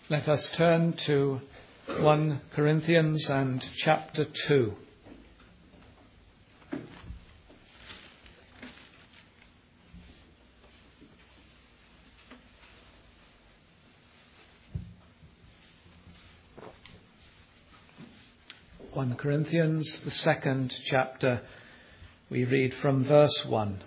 Let us turn to 1 Corinthians and chapter 2. Corinthians, the second chapter, we read from verse 1.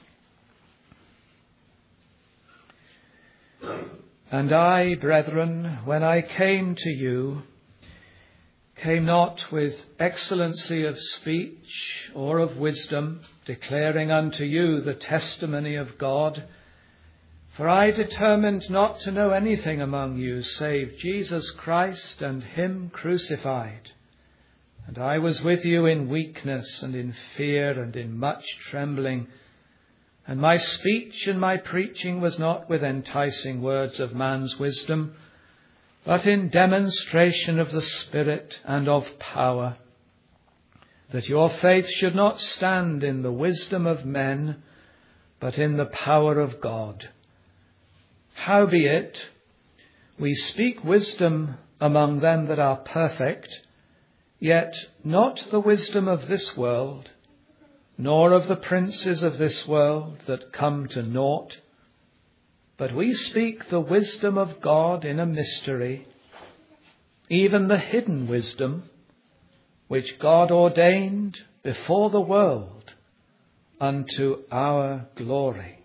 And I, brethren, when I came to you, came not with excellency of speech or of wisdom, declaring unto you the testimony of God. For I determined not to know anything among you save Jesus Christ and him crucified. And I was with you in weakness and in fear and in much trembling. And my speech and my preaching was not with enticing words of man's wisdom, but in demonstration of the Spirit and of power, that your faith should not stand in the wisdom of men, but in the power of God. Howbeit, we speak wisdom among them that are perfect, yet not the wisdom of this world, nor of the princes of this world that come to naught. But we speak the wisdom of God in a mystery, even the hidden wisdom, which God ordained before the world unto our glory.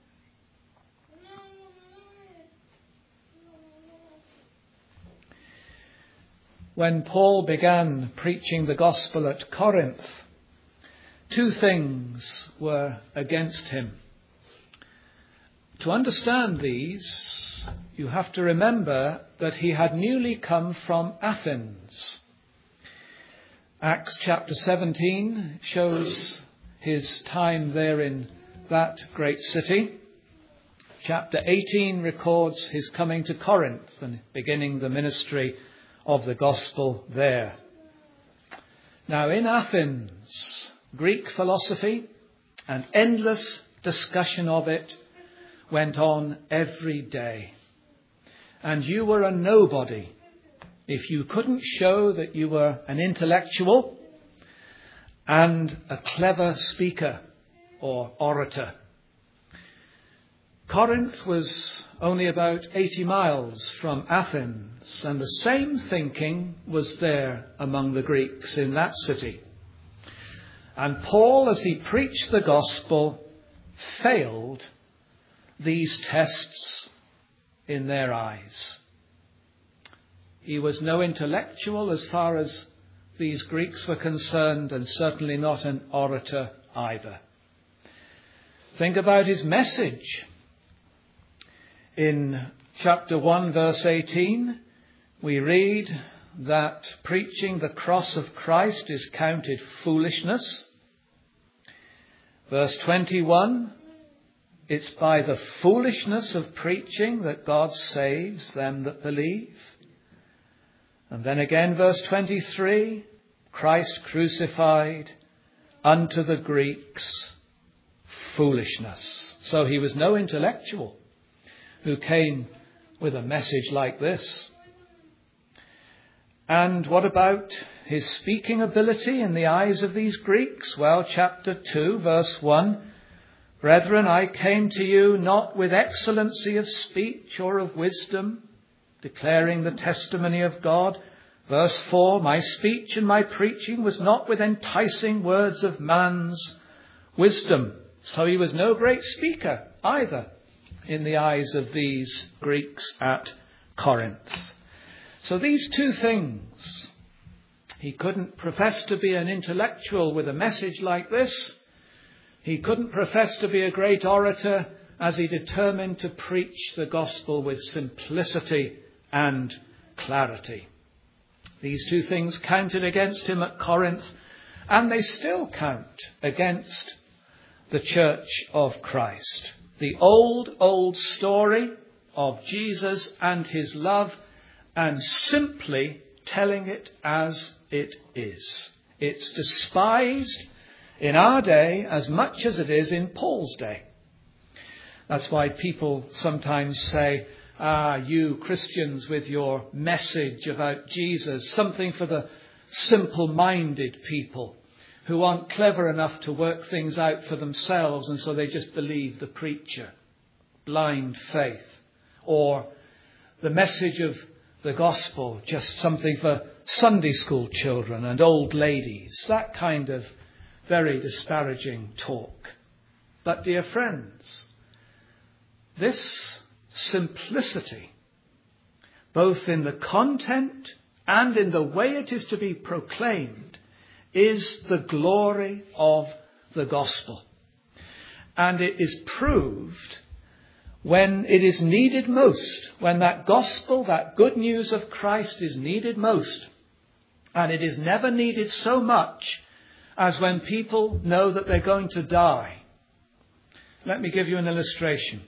When Paul began preaching the gospel at Corinth, two things were against him. To understand these, you have to remember that he had newly come from Athens. Acts chapter 17 shows his time there in that great city. Chapter 18 records his coming to Corinth and beginning the ministry of the gospel there. Now in Athens, Greek philosophy and endless discussion of it went on every day. And you were a nobody if you couldn't show that you were an intellectual and a clever speaker or orator. Corinth was only about 80 miles from Athens, and the same thinking was there among the Greeks in that city. And Paul, as he preached the gospel, failed these tests in their eyes. He was no intellectual as far as these Greeks were concerned, and certainly not an orator either. Think about his message. In chapter 1, verse 18, we read that preaching the cross of Christ is counted foolishness. Verse 21, it's by the foolishness of preaching that God saves them that believe. And then again, verse 23, Christ crucified unto the Greeks foolishness. So he was no intellectual who came with a message like this. And what about his speaking ability in the eyes of these Greeks? Well, chapter 2, verse 1, Brethren, I came to you not with excellency of speech or of wisdom, declaring the testimony of God. Verse 4, my speech and my preaching was not with enticing words of man's wisdom. So he was no great speaker either in the eyes of these Greeks at Corinth. So these two things, he couldn't profess to be an intellectual with a message like this. He couldn't profess to be a great orator as he determined to preach the gospel with simplicity and clarity. These two things counted against him at Corinth, and they still count against the church of Christ. The old story of Jesus and his love, and simply telling it as it is. It's despised in our day as much as it is in Paul's day. That's why people sometimes say, You Christians with your message about Jesus, something for the simple-minded people who aren't clever enough to work things out for themselves, and so they just believe the preacher. Blind faith. Or the message of the gospel, just something for Sunday school children and old ladies. That kind of very disparaging talk. But dear friends, this simplicity, both in the content and in the way it is to be proclaimed, is the glory of the gospel. And it is proved when it is needed most, when that gospel, that good news of Christ is needed most. And it is never needed so much as when people know that they're going to die. Let me give you an illustration.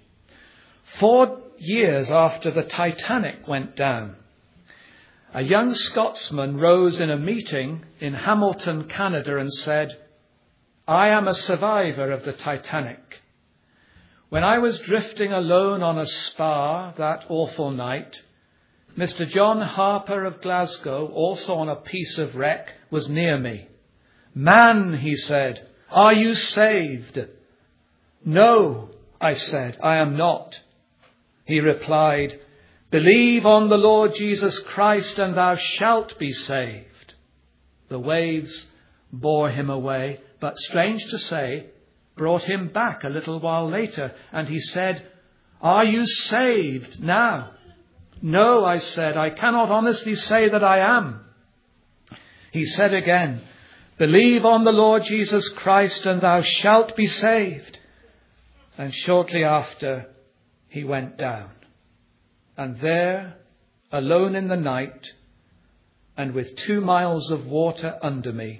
4 years after the Titanic went down, a young Scotsman rose in a meeting in Hamilton, Canada, and said, "I am a survivor of the Titanic. When I was drifting alone on a spar that awful night, Mr. John Harper of Glasgow, also on a piece of wreck, was near me. 'Man,' he said, 'are you saved?' 'No,' I said, 'I am not.' He replied, 'Believe on the Lord Jesus Christ and thou shalt be saved.' The waves bore him away, but strange to say, brought him back a little while later, and he said, 'Are you saved now?' 'No,' I said, 'I cannot honestly say that I am.' He said again, 'Believe on the Lord Jesus Christ and thou shalt be saved.' And shortly after, he went down. And there, alone in the night, and with 2 miles of water under me,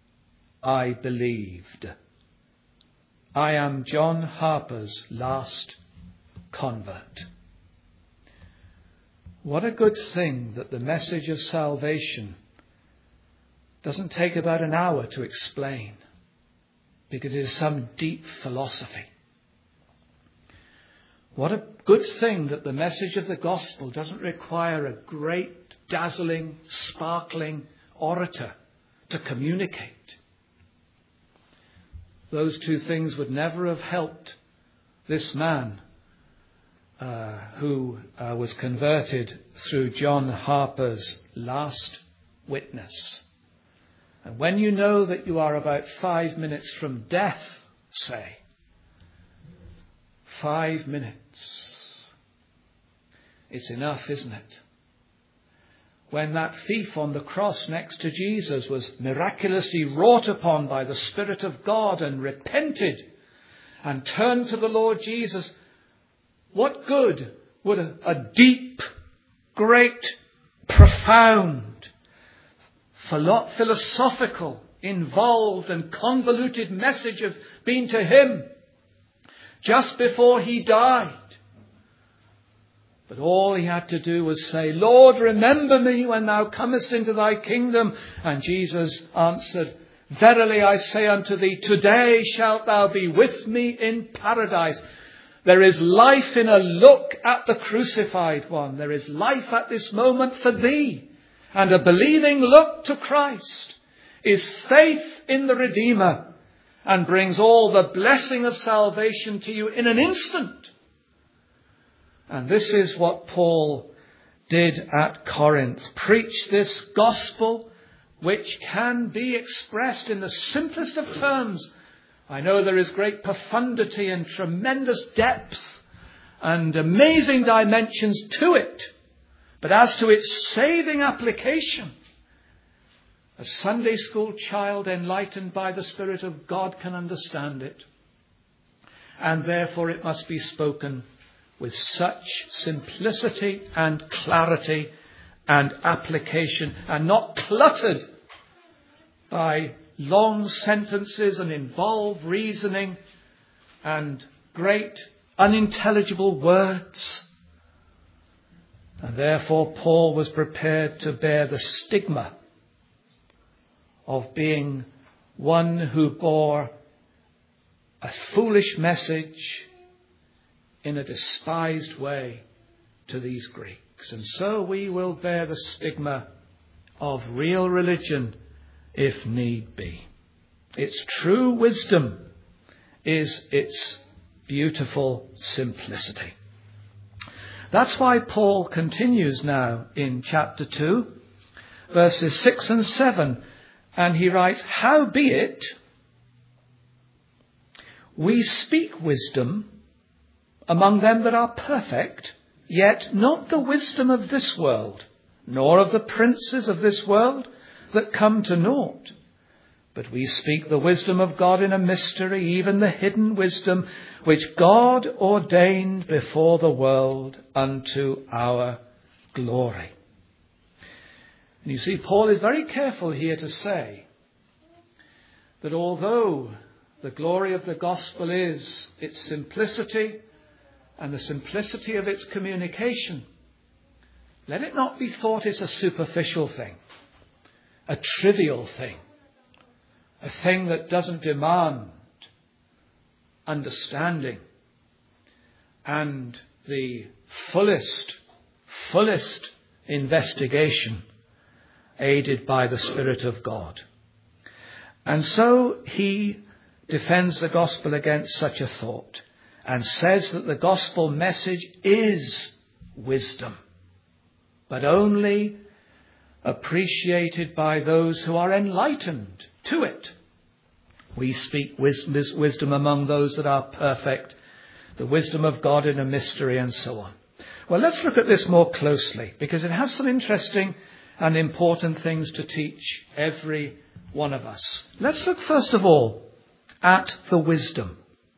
I believed. I am John Harper's last convert." What a good thing that the message of salvation doesn't take about an hour to explain, because it is some deep philosophy. What a good thing that the message of the gospel doesn't require a great, dazzling, sparkling orator to communicate. Those two things would never have helped this man who was converted through John Harper's last witness. And when you know that you are about 5 minutes from death, say, 5 minutes. It's enough, isn't it? When that thief on the cross next to Jesus was miraculously wrought upon by the Spirit of God and repented and turned to the Lord Jesus, what good would a deep, great, profound, philosophical, involved and convoluted message have been to him just before he died? But all he had to do was say, "Lord, remember me when thou comest into thy kingdom." And Jesus answered, "Verily I say unto thee, today shalt thou be with me in paradise." There is life in a look at the crucified one. There is life at this moment for thee. And a believing look to Christ is faith in the Redeemer and brings all the blessing of salvation to you in an instant. And this is what Paul did at Corinth. Preach this gospel which can be expressed in the simplest of terms. I know there is great profundity and tremendous depth and amazing dimensions to it. But as to its saving application, a Sunday school child enlightened by the Spirit of God can understand it. And therefore it must be spoken with such simplicity and clarity and application, and not cluttered by long sentences and involved reasoning and great unintelligible words. And therefore Paul was prepared to bear the stigma of being one who bore a foolish message in a despised way to these Greeks. And so we will bear the stigma of real religion if need be. Its true wisdom is its beautiful simplicity. That's why Paul continues now in chapter 2, verses 6 and 7, and he writes, "Howbeit, we speak wisdom among them that are perfect, yet not the wisdom of this world, nor of the princes of this world that come to naught. But we speak the wisdom of God in a mystery, even the hidden wisdom, which God ordained before the world unto our glory." And you see, Paul is very careful here to say that although the glory of the gospel is its simplicity and the simplicity of its communication, let it not be thought it's a superficial thing, a trivial thing, a thing that doesn't demand understanding and the fullest investigation aided by the Spirit of God. And so he defends the gospel against such a thought and says that the gospel message is wisdom, but only appreciated by those who are enlightened to it. We speak wisdom among those that are perfect, the wisdom of God in a mystery, and so on. Well, let's look at this more closely, because it has some interesting and important things to teach every one of us. Let's look first of all at the wisdom.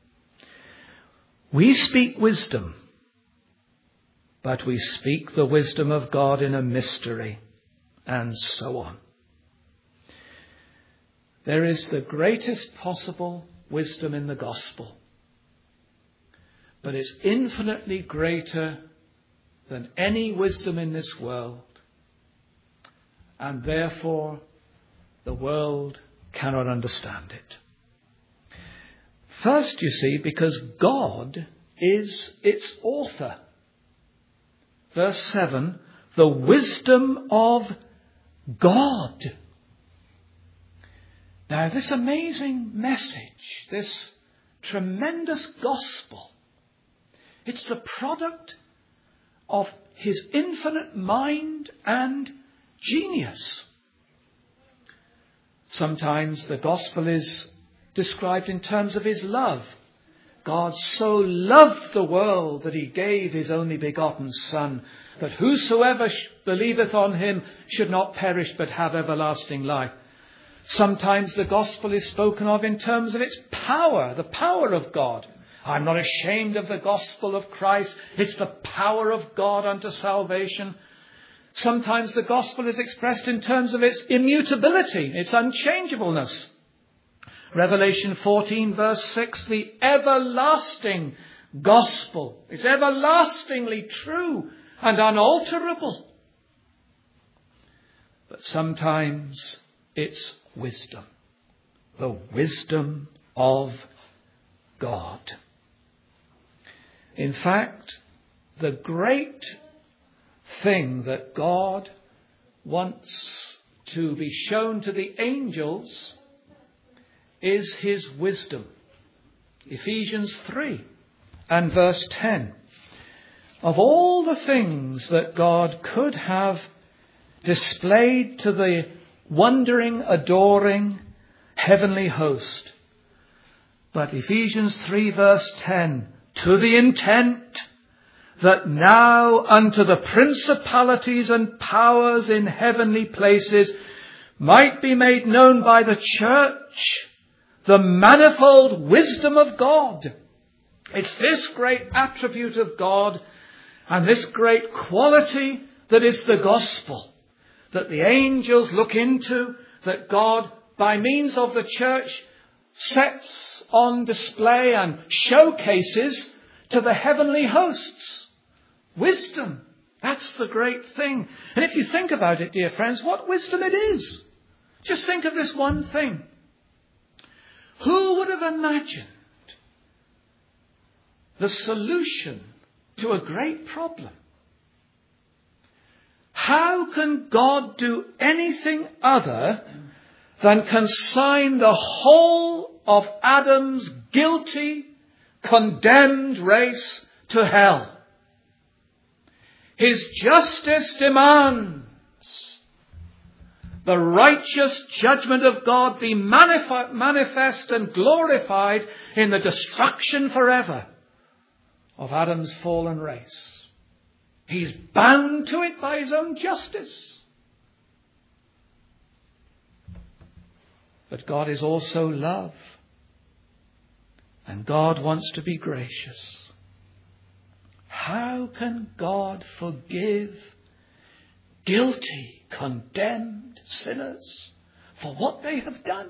We speak wisdom, but we speak the wisdom of God in a mystery, and so on. There is the greatest possible wisdom in the gospel, but it's infinitely greater than any wisdom in this world, and therefore the world cannot understand it. First, you see, because God is its author. Verse 7, the wisdom of God. Now, this amazing message, this tremendous gospel, it's the product of his infinite mind and genius. Sometimes the gospel is described in terms of his love. God so loved the world that he gave his only begotten Son, that whosoever believeth on him should not perish but have everlasting life. Sometimes the gospel is spoken of in terms of its power, the power of God. I'm not ashamed of the gospel of Christ. It's the power of God unto salvation. Sometimes the gospel is expressed in terms of its immutability, its unchangeableness. Revelation 14 verse 6, the everlasting gospel. It's everlastingly true and unalterable. But sometimes it's wisdom, the wisdom of God. In fact, the great thing that God wants to be shown to the angels is his wisdom. Ephesians 3 and verse 10. Of all the things that God could have displayed to the wondering, adoring heavenly host, but Ephesians 3 verse 10, to the intent that now unto the principalities and powers in heavenly places might be made known by the church the manifold wisdom of God. It's this great attribute of God and this great quality that is the gospel, that the angels look into, that God, by means of the church, sets on display and showcases to the heavenly hosts. Wisdom, that's the great thing. And if you think about it, dear friends, what wisdom it is. Just think of this one thing. Who would have imagined the solution to a great problem? How can God do anything other than consign the whole of Adam's guilty, condemned race to hell? His justice demands the righteous judgment of God be manifest and glorified in the destruction forever of Adam's fallen race. He's bound to it by his own justice. But God is also love. And God wants to be gracious. How can God forgive guilty, condemned sinners for what they have done?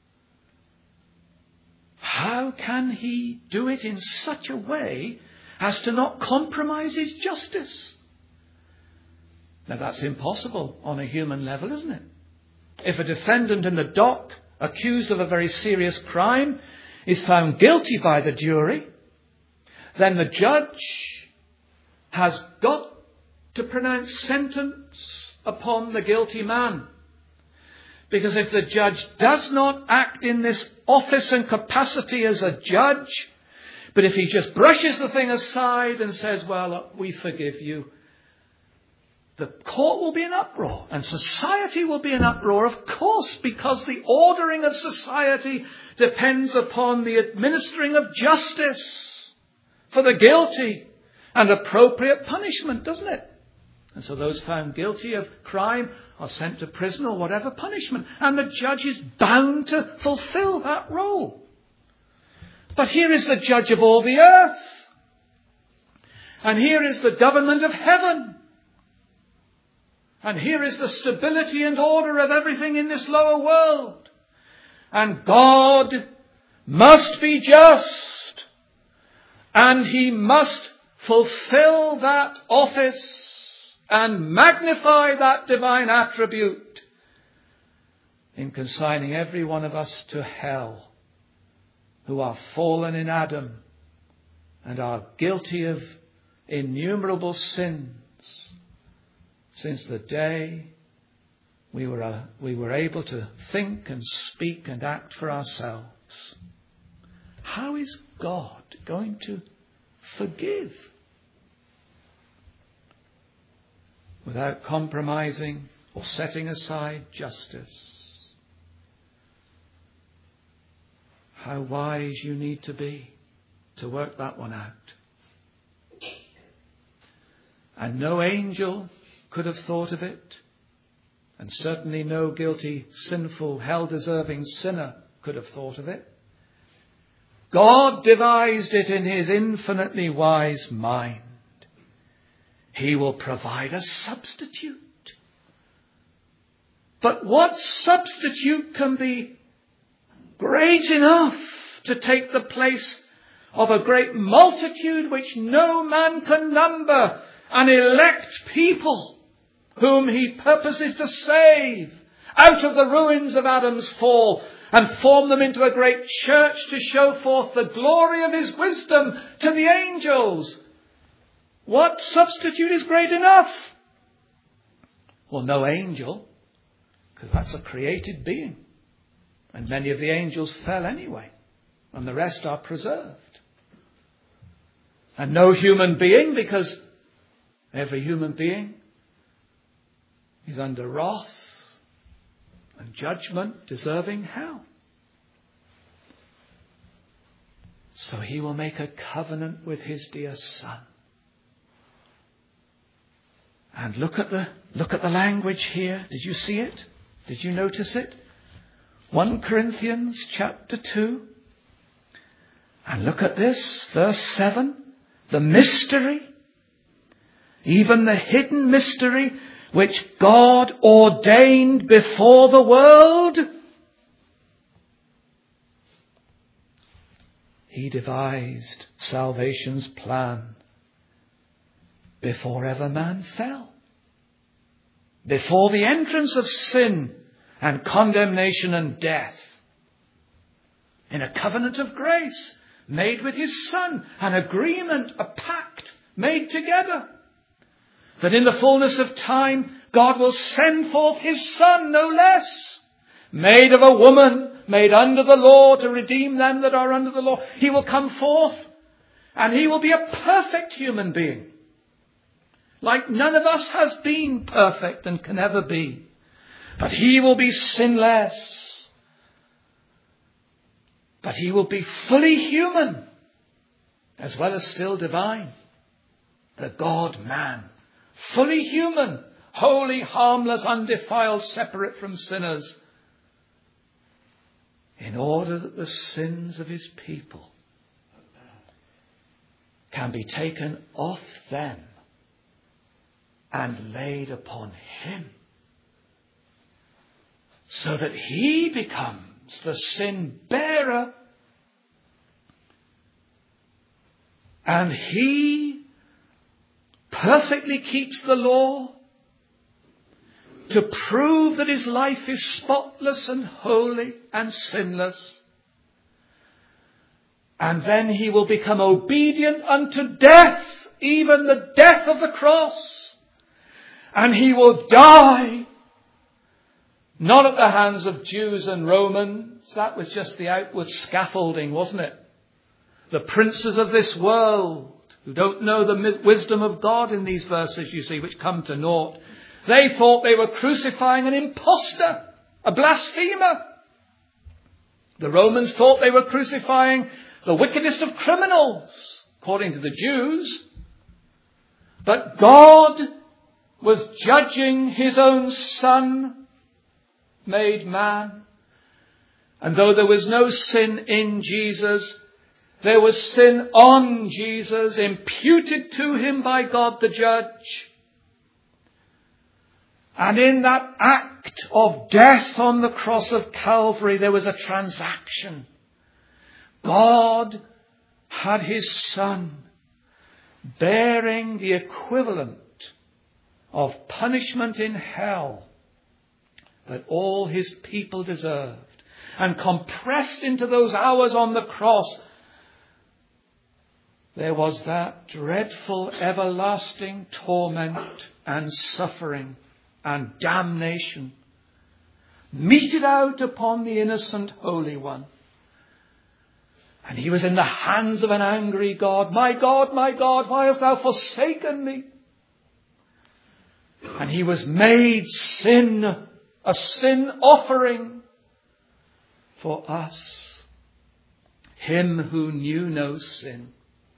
How can he do it in such a way as to not compromise his justice? Now that's impossible on a human level, isn't it? If a defendant in the dock, accused of a very serious crime, is found guilty by the jury, then the judge has got to pronounce sentence upon the guilty man. Because if the judge does not act in this office and capacity as a judge, but if he just brushes the thing aside and says, well, we forgive you, the court will be in uproar and society will be in uproar, of course, because the ordering of society depends upon the administering of justice for the guilty and appropriate punishment, doesn't it? And so those found guilty of crime are sent to prison or whatever punishment. And the judge is bound to fulfill that role. But here is the judge of all the earth. And here is the government of heaven. And here is the stability and order of everything in this lower world. And God must be just. And he must fulfill that office and magnify that divine attribute in consigning every one of us to hell, who are fallen in Adam and are guilty of innumerable sins since the day we were able to think and speak and act for ourselves. How is God going to forgive without compromising or setting aside justice? How wise you need to be to work that one out. And no angel could have thought of it, and certainly no guilty, sinful, hell-deserving sinner could have thought of it. God devised it in his infinitely wise mind. He will provide a substitute. But what substitute can be great enough to take the place of a great multitude which no man can number, and elect people whom he purposes to save out of the ruins of Adam's fall and form them into a great church to show forth the glory of his wisdom to the angels? What substitute is great enough? Well, no angel, because that's a created being. And many of the angels fell anyway, and the rest are preserved. And no human being, because every human being is under wrath and judgment, deserving hell. So he will make a covenant with his dear Son. And look at the language here. Did you see it? Did you notice it? 1 Corinthians chapter 2. And look at this, verse 7. The mystery, even the hidden mystery, which God ordained before the world. He devised salvation's plan before ever man fell. Before the entrance of sin and condemnation and death. In a covenant of grace made with his Son, an agreement, a pact made together. That in the fullness of time, God will send forth his Son, no less, made of a woman, made under the law to redeem them that are under the law. He will come forth and he will be a perfect human being, like none of us has been perfect and can ever be. But he will be sinless. But he will be fully human as well as still divine. The God-man, fully human, holy, harmless, undefiled, separate from sinners, in order that the sins of his people can be taken off them and laid upon him, so that he becomes the sin bearer, and he perfectly keeps the law to prove that his life is spotless and holy and sinless. And then he will become obedient unto death, even the death of the cross. And he will die, not at the hands of Jews and Romans. That was just the outward scaffolding, wasn't it? The princes of this world, who don't know the wisdom of God in these verses, you see, which come to naught. They thought they were crucifying an impostor, a blasphemer. The Romans thought they were crucifying the wickedest of criminals, according to the Jews. But God was judging his own Son, made man. And though there was no sin in Jesus, there was sin on Jesus, imputed to him by God the judge. And in that act of death on the cross of Calvary, there was a transaction. God had his Son bearing the equivalent of punishment in hell that all his people deserved. And compressed into those hours on the cross, there was that dreadful everlasting torment and suffering and damnation meted out upon the innocent Holy One. And he was in the hands of an angry God. My God, why hast thou forsaken me? And he was made sin, a sin offering for us, him who knew no sin,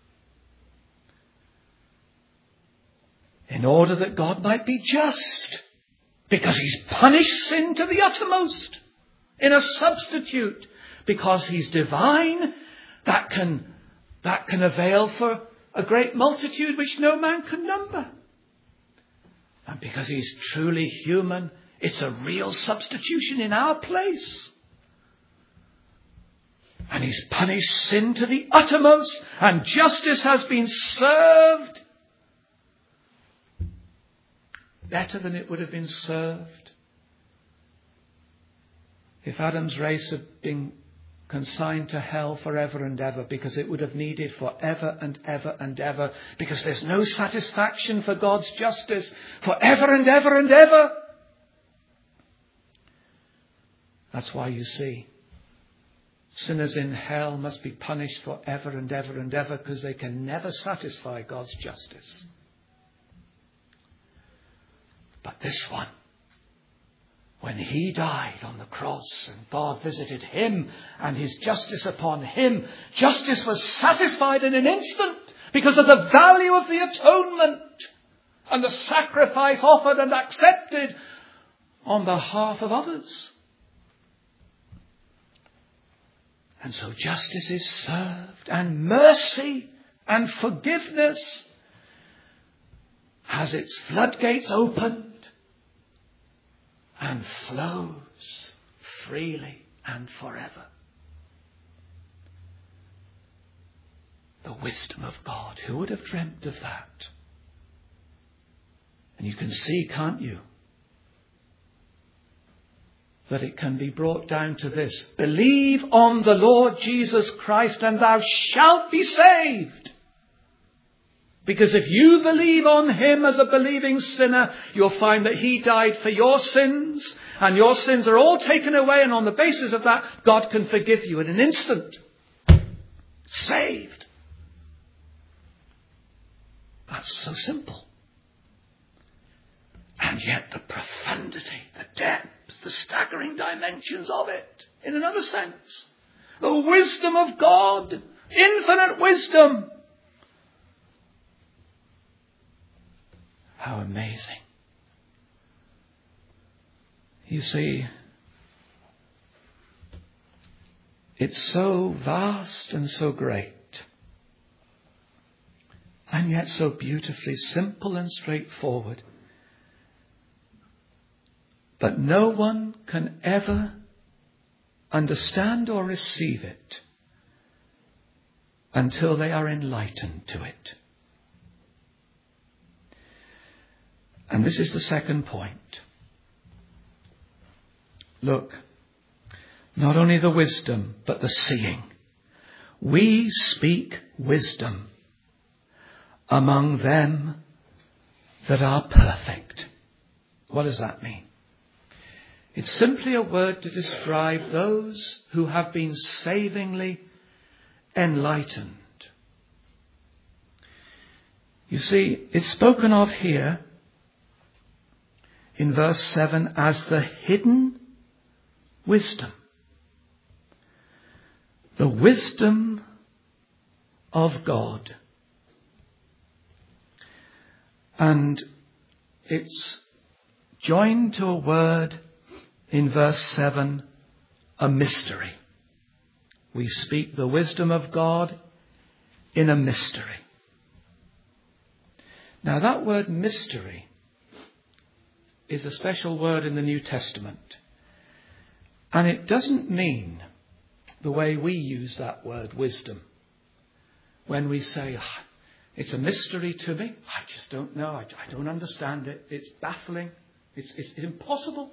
in order that God might be just, because he's punished sin to the uttermost in a substitute, because he's divine, that can avail for a great multitude which no man can number. And because he's truly human, it's a real substitution in our place. And he's punished sin to the uttermost, and justice has been served better than it would have been served if Adam's race had been consigned to hell forever and ever, because it would have needed forever and ever and ever, because there's no satisfaction for God's justice forever and ever and ever. That's why you see sinners in hell must be punished forever and ever and ever, because they can never satisfy God's justice. But this one, when he died on the cross and God visited him and his justice upon him, justice was satisfied in an instant because of the value of the atonement and the sacrifice offered and accepted on behalf of others. And so justice is served, and mercy and forgiveness has its floodgates opened and flows freely and forever. The wisdom of God. Who would have dreamt of that? And you can see, can't you, that it can be brought down to this: believe on the Lord Jesus Christ and thou shalt be saved. Because if you believe on him as a believing sinner, you'll find that he died for your sins, and your sins are all taken away, and on the basis of that, God can forgive you in an instant. Saved. That's so simple. And yet the profundity, the depth, the staggering dimensions of it, in another sense. The wisdom of God, infinite wisdom. How amazing. You see, it's so vast and so great, and yet so beautifully simple and straightforward. But no one can ever understand or receive it until they are enlightened to it. And this is the second point. Look, not only the wisdom, but the seeing. We speak wisdom among them that are perfect. What does that mean? It's simply a word to describe those who have been savingly enlightened. You see, it's spoken of here in verse 7 as the hidden wisdom. The wisdom of God. And it's joined to a word in verse 7, a mystery. We speak the wisdom of God in a mystery. Now that word mystery is a special word in the New Testament. And it doesn't mean the way we use that word, wisdom. When we say, it's a mystery to me, I just don't know, I don't understand it, it's baffling, it's impossible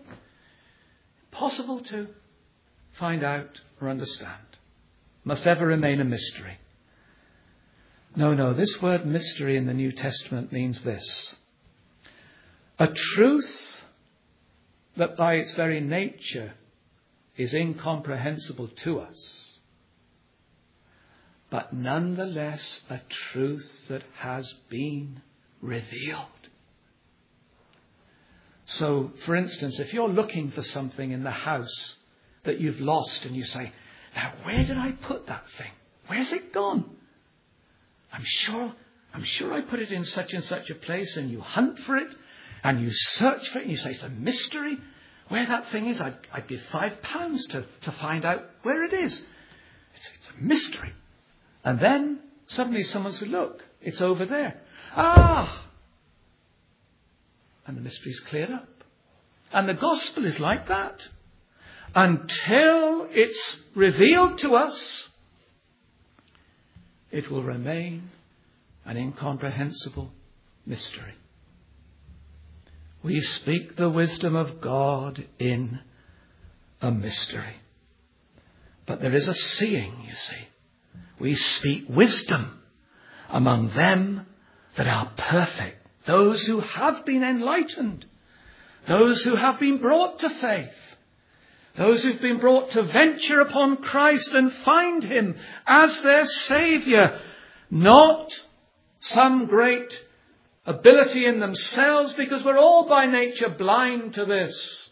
to find out or understand. Must ever remain a mystery. No, this word mystery in the New Testament means this. A truth that by its very nature is incomprehensible to us, but nonetheless a truth that has been revealed. So, for instance, if you're looking for something in the house that you've lost and you say, now where did I put that thing? Where's it gone? I'm sure I put it in such and such a place, and you hunt for it and you search for it and you say, it's a mystery where that thing is. I'd give £5 to find out where it is. It's a mystery. And then suddenly someone said, look, it's over there. And the mystery's cleared up. And the gospel is like that. Until it's revealed to us, it will remain an incomprehensible mystery. We speak the wisdom of God in a mystery. But there is a seeing, you see. We speak wisdom among them that are perfect. Those who have been enlightened. Those who have been brought to faith. Those who've been brought to venture upon Christ and find him as their Saviour. Not some great ability in themselves, because we're all by nature blind to this.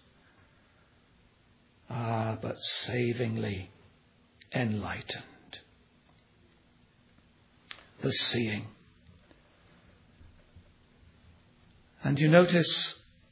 But savingly enlightened. The seeing. And you notice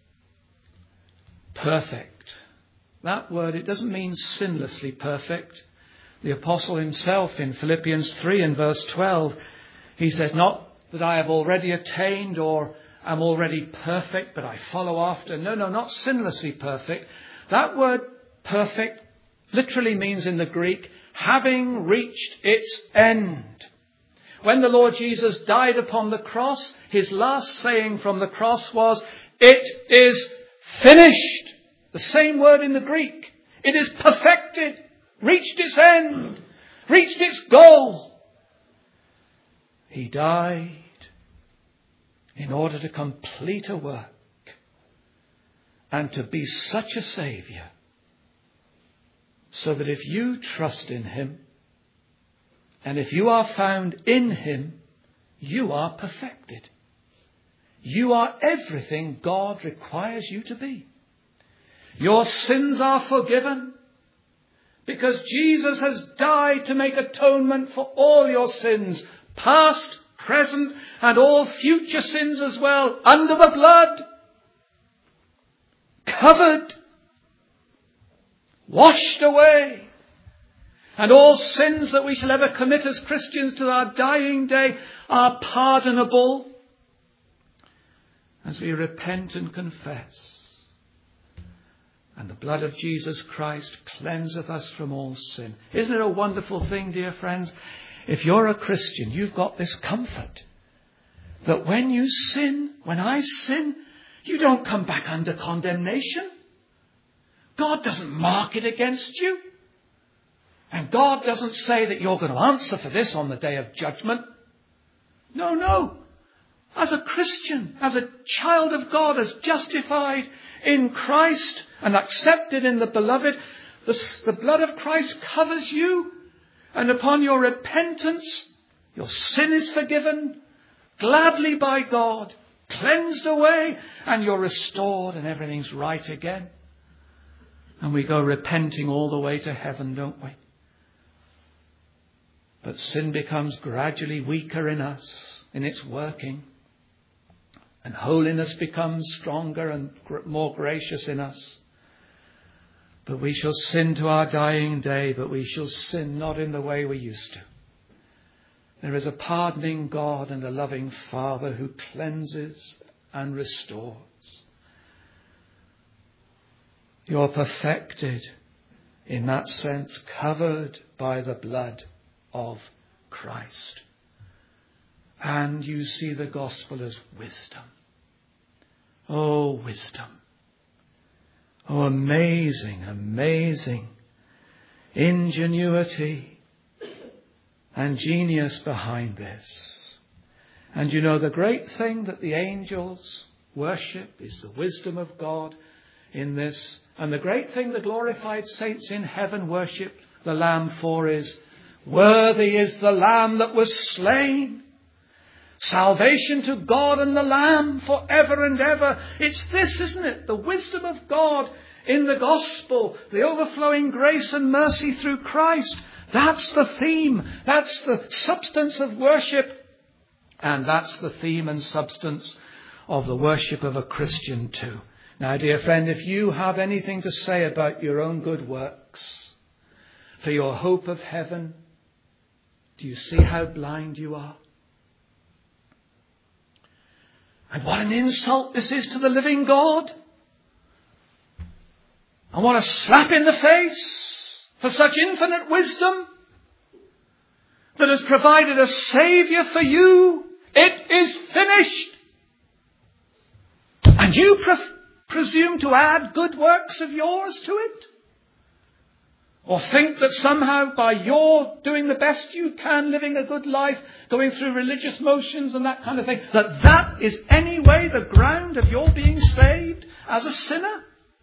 perfect. That word, it doesn't mean sinlessly perfect. The apostle himself in Philippians 3 and verse 12, he says, not that I have already attained or am already perfect, but I follow after. No, not sinlessly perfect. That word perfect literally means in the Greek, having reached its end. When the Lord Jesus died upon the cross, his last saying from the cross was, it is finished. The same word in the Greek. It is perfected, reached its end, reached its goal. He died in order to complete a work and to be such a Saviour, so that if you trust in him and if you are found in him, you are perfected. You are everything God requires you to be. Your sins are forgiven because Jesus has died to make atonement for all your sins, past, present, and all future sins as well, under the blood. Covered. Washed away. And all sins that we shall ever commit as Christians to our dying day are pardonable as we repent and confess. And the blood of Jesus Christ cleanseth us from all sin. Isn't it a wonderful thing, dear friends? If you're a Christian, you've got this comfort that when you sin, when I sin, you don't come back under condemnation. God doesn't mark it against you. And God doesn't say that you're going to answer for this on the day of judgment. No. As a Christian, as a child of God, as justified in Christ and accepted in the beloved, the blood of Christ covers you. And upon your repentance, your sin is forgiven gladly by God, cleansed away, and you're restored and everything's right again. And we go repenting all the way to heaven, don't we? But sin becomes gradually weaker in us, in its working. And holiness becomes stronger and more gracious in us. But we shall sin to our dying day, but we shall sin not in the way we used to. There is a pardoning God and a loving Father who cleanses and restores. You're perfected, in that sense, covered by the blood of Christ. And you see the gospel as wisdom. Oh, wisdom. Oh, amazing, amazing ingenuity and genius behind this. And you know, the great thing that the angels worship is the wisdom of God in this. And the great thing the glorified saints in heaven worship the Lamb for is, worthy is the Lamb that was slain. Salvation to God and the Lamb forever and ever. It's this, isn't it? The wisdom of God in the gospel, the overflowing grace and mercy through Christ. That's the theme. That's the substance of worship. And that's the theme and substance of the worship of a Christian too. Now, dear friend, if you have anything to say about your own good works for your hope of heaven, do you see how blind you are? And what an insult this is to the living God. And what a slap in the face for such infinite wisdom that has provided a Saviour for you. It is finished. And you presume to add good works of yours to it? Or think that somehow by your doing the best you can, living a good life, going through religious motions and that kind of thing, that is anyway the ground of your being saved as a sinner?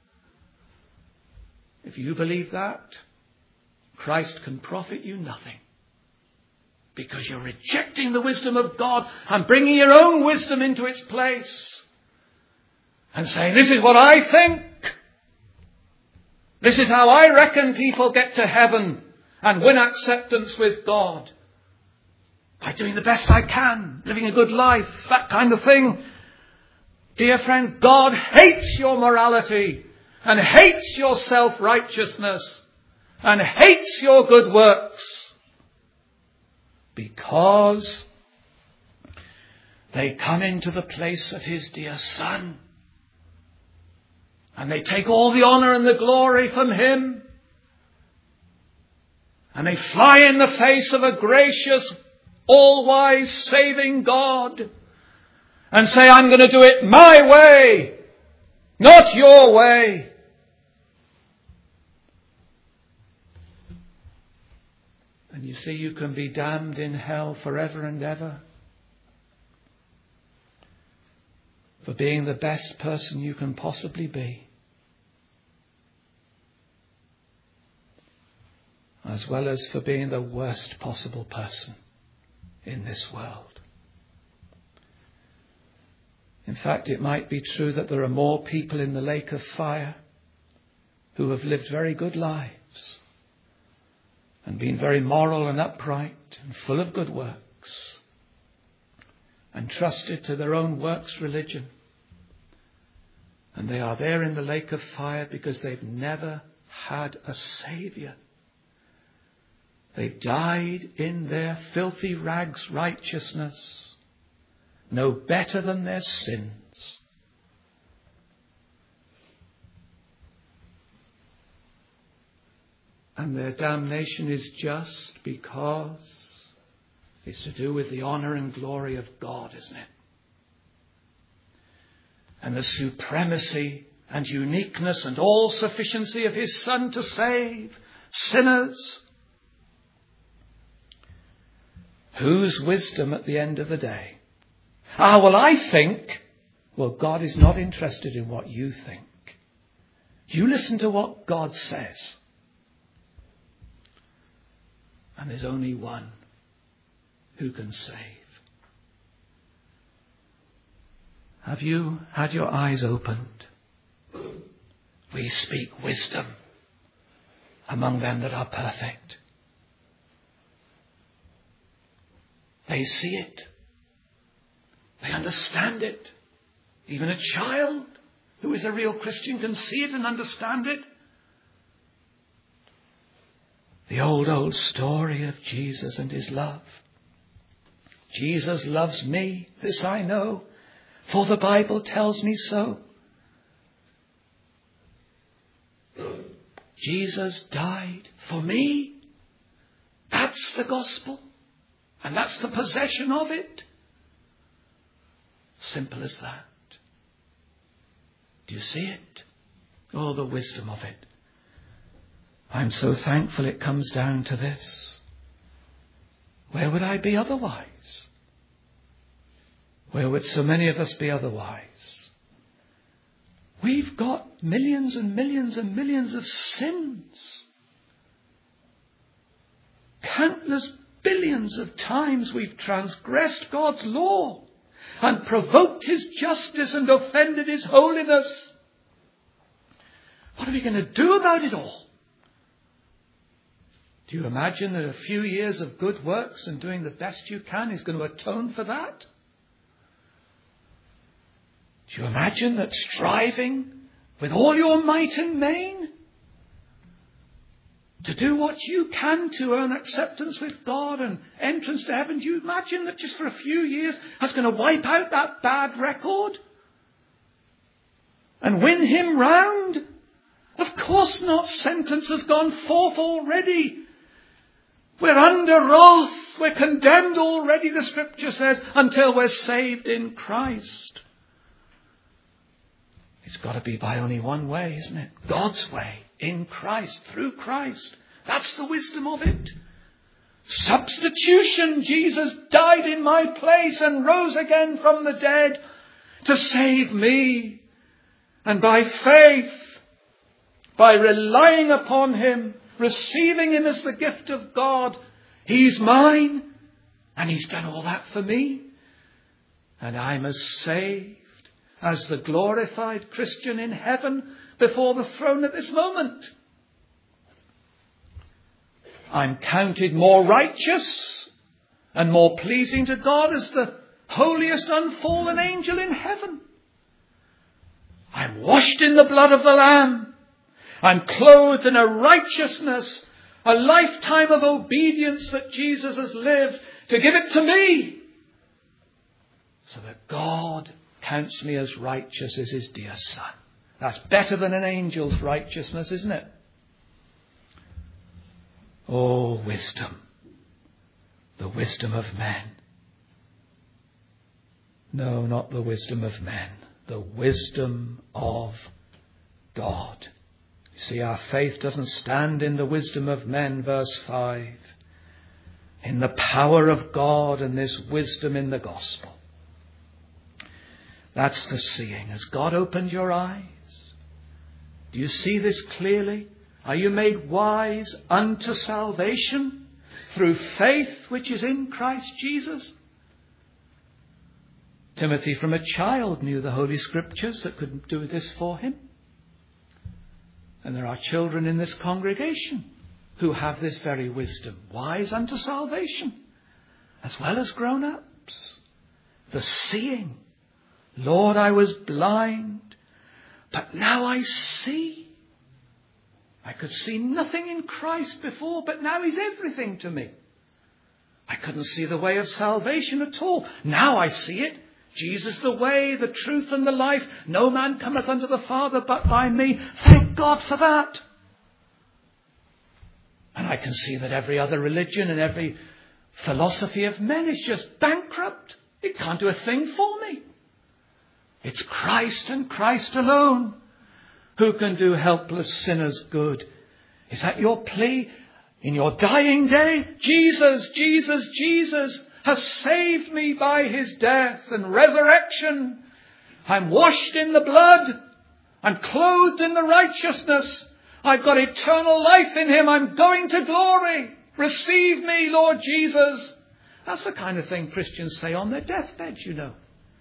If you believe that, Christ can profit you nothing. Because you're rejecting the wisdom of God and bringing your own wisdom into its place. And saying, this is what I think. This is how I reckon people get to heaven and win acceptance with God. By doing the best I can, living a good life, that kind of thing. Dear friend, God hates your morality and hates your self-righteousness and hates your good works because they come into the place of his dear Son. And they take all the honour and the glory from him. And they fly in the face of a gracious, all-wise, saving God. And say, I'm going to do it my way, not your way. And you see, you can be damned in hell forever and ever. for being the best person you can possibly be, as well as for being the worst possible person in this world. In fact, it might be true that there are more people in the lake of fire who have lived very good lives and been very moral and upright and full of good works and trusted to their own works religion. And they are there in the lake of fire because they've never had a Saviour. They've died in their filthy rags righteousness, no better than their sins. And their damnation is just because it's to do with the honour and glory of God, isn't it? And the supremacy and uniqueness and all sufficiency of his Son to save sinners. Whose wisdom at the end of the day? I think. Well, God is not interested in what you think. You listen to what God says. And there's only one who can save. Have you had your eyes opened? We speak wisdom among them that are perfect. They see it. They understand it. Even a child who is a real Christian can see it and understand it. The old story of Jesus and his love. Jesus loves me, this I know, for the Bible tells me so. Jesus died for me. That's the gospel. And that's the possession of it. Simple as that. Do you see it? Oh, the wisdom of it. I'm so thankful it comes down to this. Where would I be otherwise? Where would so many of us be otherwise? We've got millions and millions and millions of sins. Countless billions of times we've transgressed God's law and provoked his justice and offended his holiness. What are we going to do about it all? Do you imagine that a few years of good works and doing the best you can is going to atone for that? Do you imagine that striving with all your might and main to do what you can to earn acceptance with God and entrance to heaven, do you imagine that just for a few years that's going to wipe out that bad record and win him round? Of course not. Sentence has gone forth already. We're under wrath. We're condemned already, the scripture says, until we're saved in Christ. It's got to be by only one way, isn't it? God's way, in Christ, through Christ. That's the wisdom of it. Substitution. Jesus died in my place and rose again from the dead to save me. And by faith, by relying upon him, receiving him as the gift of God, he's mine. And he's done all that for me. And I'm as saved as the glorified Christian in heaven before the throne at this moment. I'm counted more righteous and more pleasing to God as the holiest unfallen angel in heaven. I'm washed in the blood of the Lamb. I'm clothed in a righteousness, a lifetime of obedience that Jesus has lived to give it to me, so that God counts me as righteous as his dear Son. That's better than an angel's righteousness, isn't it? Oh, wisdom. The wisdom of men. No, not the wisdom of men. The wisdom of God. You see, our faith doesn't stand in the wisdom of men, verse 5. In the power of God and this wisdom in the gospel. That's the seeing. Has God opened your eyes? Do you see this clearly? Are you made wise unto salvation through faith which is in Christ Jesus? Timothy from a child knew the Holy Scriptures that could do this for him. And there are children in this congregation who have this very wisdom, wise unto salvation, as well as grown-ups. The seeing. Lord, I was blind, but now I see. I could see nothing in Christ before, but now he's everything to me. I couldn't see the way of salvation at all. Now I see it. Jesus the way, the truth and the life. No man cometh unto the Father but by me. Thank God for that. And I can see that every other religion and every philosophy of men is just bankrupt. It can't do a thing for me. It's Christ and Christ alone who can do helpless sinners good. Is that your plea in your dying day? Jesus, Jesus, Jesus has saved me by his death and resurrection. I'm washed in the blood. I'm clothed in the righteousness. I've got eternal life in him. I'm going to glory. Receive me, Lord Jesus. That's the kind of thing Christians say on their deathbeds, you know.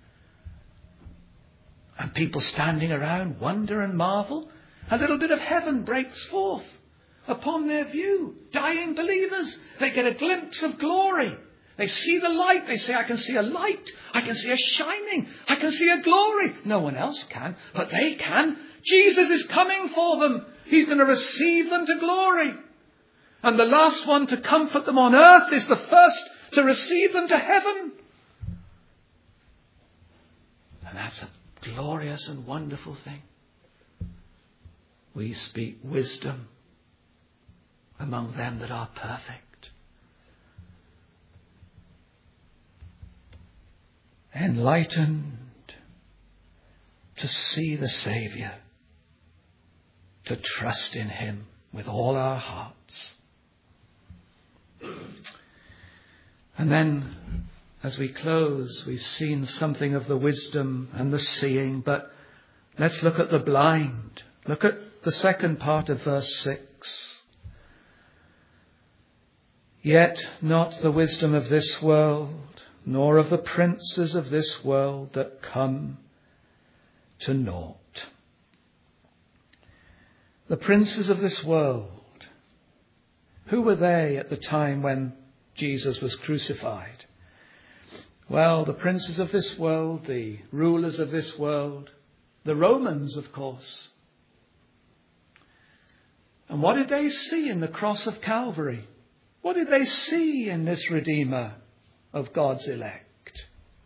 And people standing around wonder and marvel. A little bit of heaven breaks forth upon their view. Dying believers, they get a glimpse of glory. They see the light. They say, I can see a light. I can see a shining. I can see a glory. No one else can, but they can. Jesus is coming for them. He's going to receive them to glory. And the last one to comfort them on earth is the first to receive them to heaven. And that's a glorious and wonderful thing. We speak wisdom among them that are perfect. Enlightened to see the Saviour, to trust in him with all our hearts. And then, as we close, we've seen something of the wisdom and the seeing, but let's look at the blind. Look at the second part of verse 6. Yet not the wisdom of this world, nor of the princes of this world that come to naught. The princes of this world, who were they at the time when Jesus was crucified? Well, the princes of this world, the rulers of this world, the Romans, of course. And what did they see in the cross of Calvary? What did they see in this Redeemer of God's elect?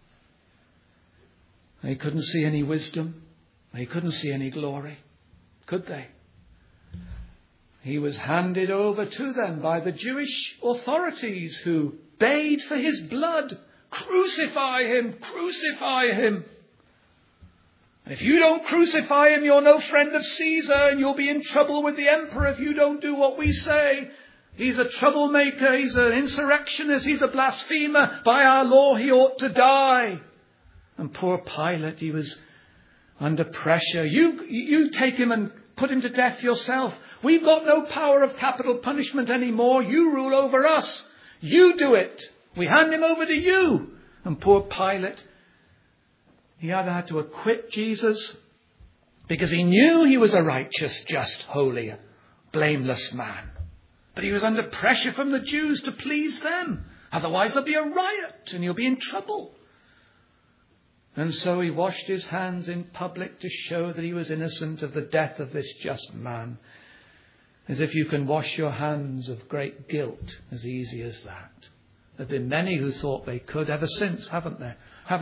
They couldn't see any wisdom. They couldn't see any glory. Could they? He was handed over to them by the Jewish authorities who bayed for his blood. Crucify him! Crucify him! And if you don't crucify him, you're no friend of Caesar, and you'll be in trouble with the emperor if you don't do what we say. He's a troublemaker. He's an insurrectionist. He's a blasphemer. By our law, he ought to die. And poor Pilate, he was under pressure. You take him and put him to death yourself. We've got no power of capital punishment anymore. You rule over us. You do it. We hand him over to you. And poor Pilate, he either had to acquit Jesus because he knew he was a righteous, just, holy, blameless man. But he was under pressure from the Jews to please them. Otherwise there'll be a riot and he'll be in trouble. And so he washed his hands in public to show that he was innocent of the death of this just man. As if you can wash your hands of great guilt as easy as that. There have been many who thought they could ever since, haven't they?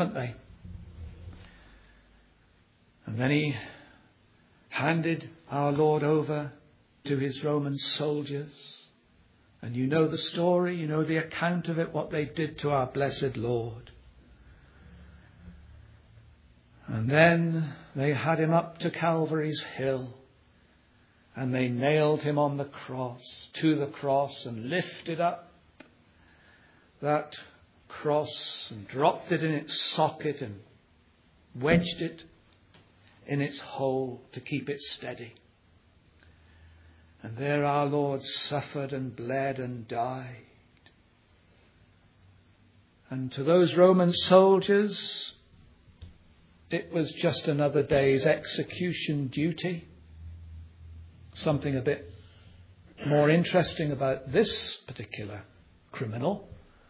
And then he handed our Lord over to his Roman soldiers. And you know the story, you know the account of it, what they did to our blessed Lord. And then they had him up to Calvary's hill. And they nailed him on the cross, to the cross, and lifted up that cross and dropped it in its socket and wedged it in its hole to keep it steady. And there our Lord suffered and bled and died. And to those Roman soldiers, it was just another day's execution duty. Something a bit more interesting about this particular criminal.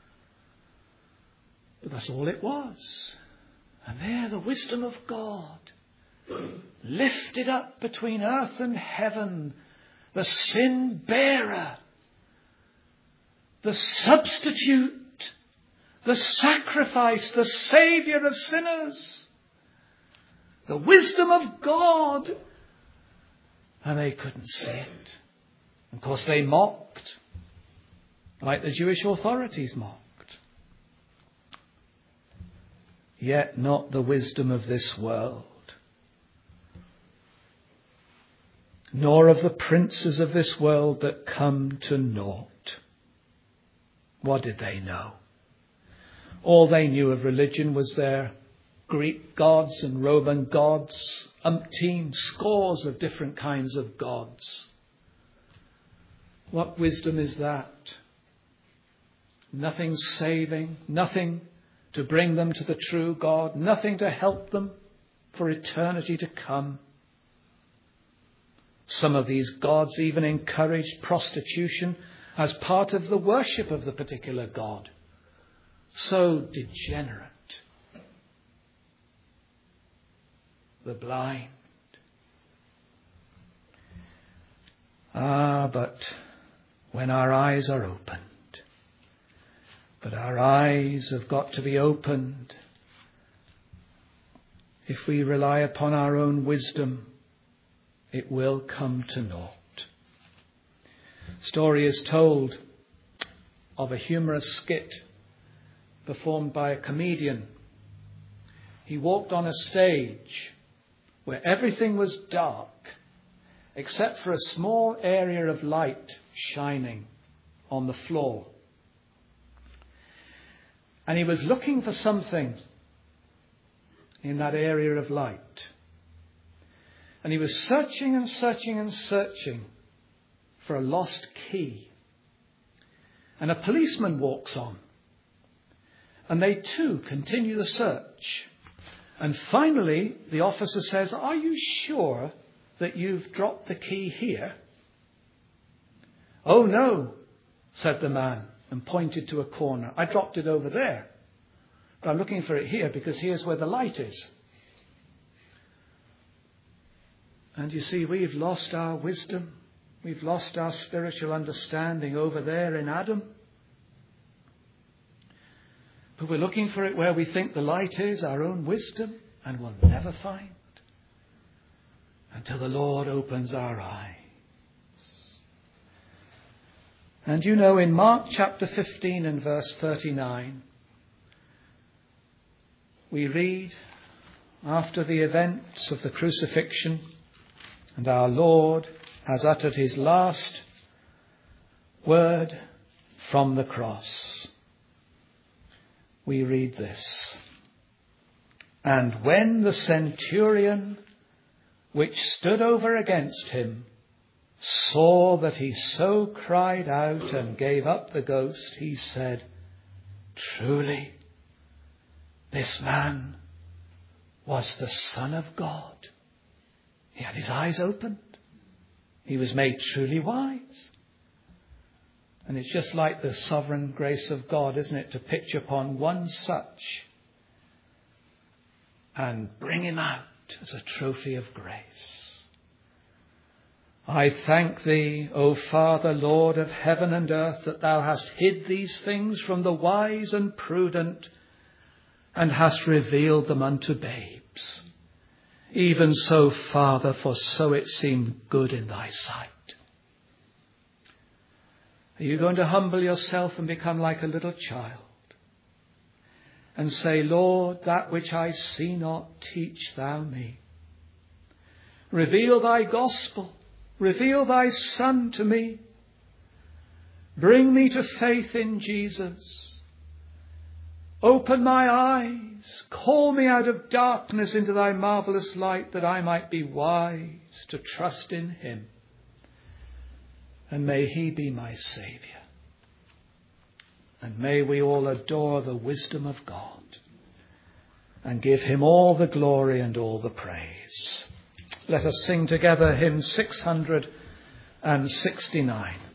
But that's all it was. And there the wisdom of God, lifted up between earth and heaven, the sin bearer, the substitute, the sacrifice, the Saviour of sinners, the wisdom of God. And they couldn't see it. Of course, they mocked, like the Jewish authorities mocked. Yet not the wisdom of this world, nor of the princes of this world that come to naught. What did they know? All they knew of religion was their Greek gods and Roman gods, umpteen scores of different kinds of gods. What wisdom is that? Nothing saving, nothing to bring them to the true God, nothing to help them for eternity to come. Some of these gods even encouraged prostitution as part of the worship of the particular god. So degenerate. The blind. But when our eyes are opened, but our eyes have got to be opened. If we rely upon our own wisdom, it will come to naught. Story is told of a humorous skit performed by a comedian. He walked on a stage where everything was dark except for a small area of light shining on the floor. And he was looking for something in that area of light. And he was searching and searching and searching for a lost key. And a policeman walks on. And they too continue the search. And finally, the officer says, "Are you sure that you've dropped the key here?" "Oh no," said the man, and pointed to a corner. "I dropped it over there. But I'm looking for it here because here's where the light is." And you see, we've lost our wisdom. We've lost our spiritual understanding over there in Adam. But we're looking for it where we think the light is, our own wisdom, and we'll never find until the Lord opens our eyes. And you know, in Mark chapter 15 and verse 39, we read, after the events of the crucifixion, and our Lord has uttered his last word from the cross. We read this. "And when the centurion which stood over against him saw that he so cried out and gave up the ghost, he said, 'Truly, this man was the Son of God.'" He had his eyes opened. He was made truly wise. And it's just like the sovereign grace of God, isn't it, to pitch upon one such and bring him out as a trophy of grace. I thank thee, O Father, Lord of heaven and earth, that thou hast hid these things from the wise and prudent and hast revealed them unto babes. Even so, Father, for so it seemed good in thy sight. Are you going to humble yourself and become like a little child and say, "Lord, that which I see not, teach thou me. Reveal thy gospel. Reveal thy Son to me. Bring me to faith in Jesus. Open my eyes. Call me out of darkness into thy marvelous light, that I might be wise to trust in him. And may he be my Saviour. And may we all adore the wisdom of God and give him all the glory and all the praise. Let us sing together hymn 669.